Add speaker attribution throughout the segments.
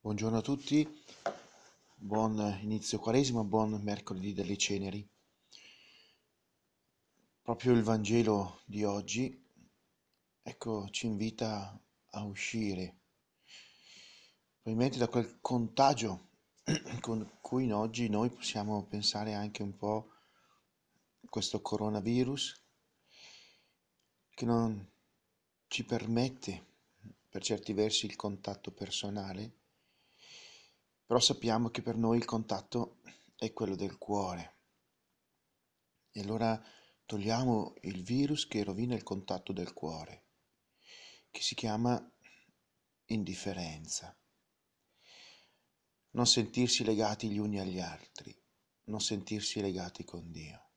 Speaker 1: Buongiorno a tutti, buon inizio Quaresima, buon mercoledì delle Ceneri. Proprio il Vangelo di oggi, ecco, ci invita a uscire, probabilmente da quel contagio con cui oggi noi possiamo pensare anche un po' a questo coronavirus che non ci permette per certi versi il contatto personale, però sappiamo che per noi il contatto è quello del cuore. E allora togliamo il virus che rovina il contatto del cuore, che si chiama indifferenza. Non sentirsi legati gli uni agli altri, non sentirsi legati con Dio.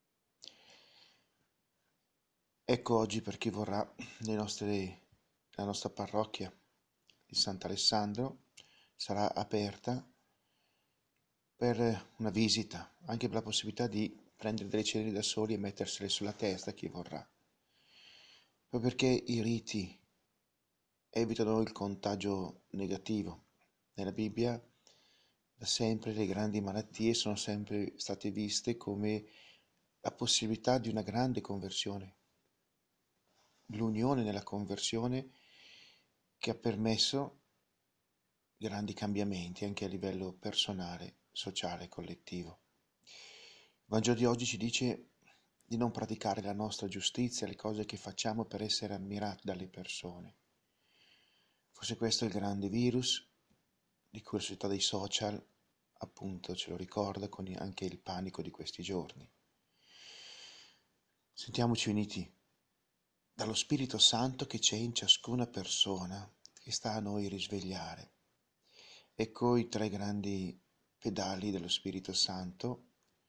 Speaker 1: Ecco oggi per chi vorrà la nostra parrocchia di Sant'Alessandro sarà aperta per una visita, anche per la possibilità di prendere delle ceneri da soli e mettersele sulla testa chi vorrà. Proprio perché i riti evitano il contagio negativo. Nella Bibbia da sempre le grandi malattie sono sempre state viste come la possibilità di una grande conversione, l'unione nella conversione che ha permesso grandi cambiamenti anche a livello personale, sociale e collettivo. Il Vangelo di oggi ci dice di non praticare la nostra giustizia, le cose che facciamo per essere ammirati dalle persone. Forse questo è il grande virus di cui la società dei social appunto ce lo ricorda con anche il panico di questi giorni. Sentiamoci uniti dallo Spirito Santo che c'è in ciascuna persona, che sta a noi risvegliare. Ecco i tre grandi pedali dello Spirito Santo.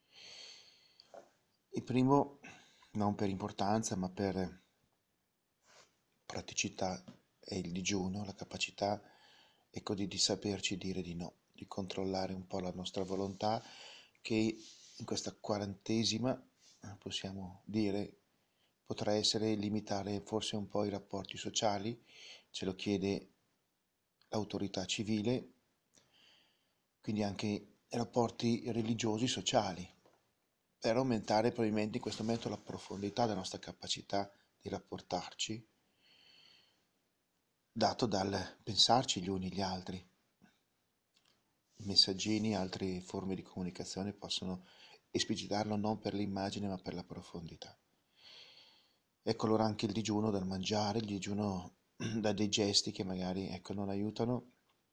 Speaker 1: Il primo, non per importanza, ma per praticità, è il digiuno, la capacità, ecco, di saperci dire di no, di controllare un po' la nostra volontà, che in questa quarantesima, possiamo dire, potrà essere limitare forse un po' i rapporti sociali, ce lo chiede l'autorità civile, quindi anche i rapporti religiosi, sociali, per aumentare probabilmente in questo momento la profondità della nostra capacità di rapportarci, dato dal pensarci gli uni gli altri. I messaggini e altre forme di comunicazione possono esplicitarlo non per l'immagine ma per la profondità. Ecco allora anche il digiuno dal mangiare, il digiuno da dei gesti che magari ecco, non aiutano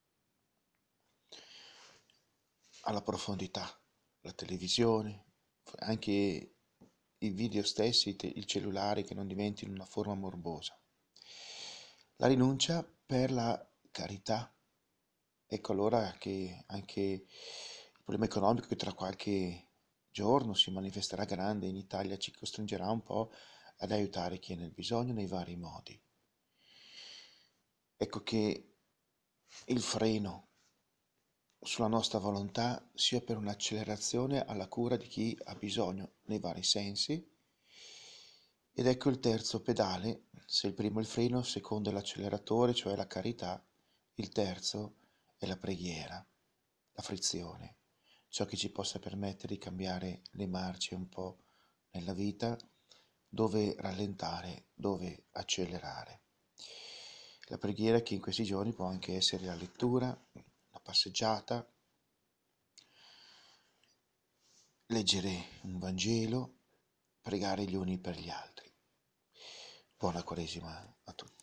Speaker 1: alla profondità, la televisione, anche i video stessi, i cellulari che non diventino una forma morbosa. La rinuncia per la carità. Ecco allora che anche il problema economico che tra qualche giorno si manifesterà grande in Italia ci costringerà un po' ad aiutare chi è nel bisogno nei vari modi. Ecco che il freno sulla nostra volontà sia per un'accelerazione alla cura di chi ha bisogno nei vari sensi. Ed ecco il terzo pedale, se il primo è il freno, il secondo è l'acceleratore, cioè la carità, il terzo è la preghiera, la frizione, ciò che ci possa permettere di cambiare le marce un po' nella vita, dove rallentare, dove accelerare. La preghiera che in questi giorni può anche essere la lettura, una passeggiata, leggere un Vangelo, pregare gli uni per gli altri. Buona Quaresima a tutti.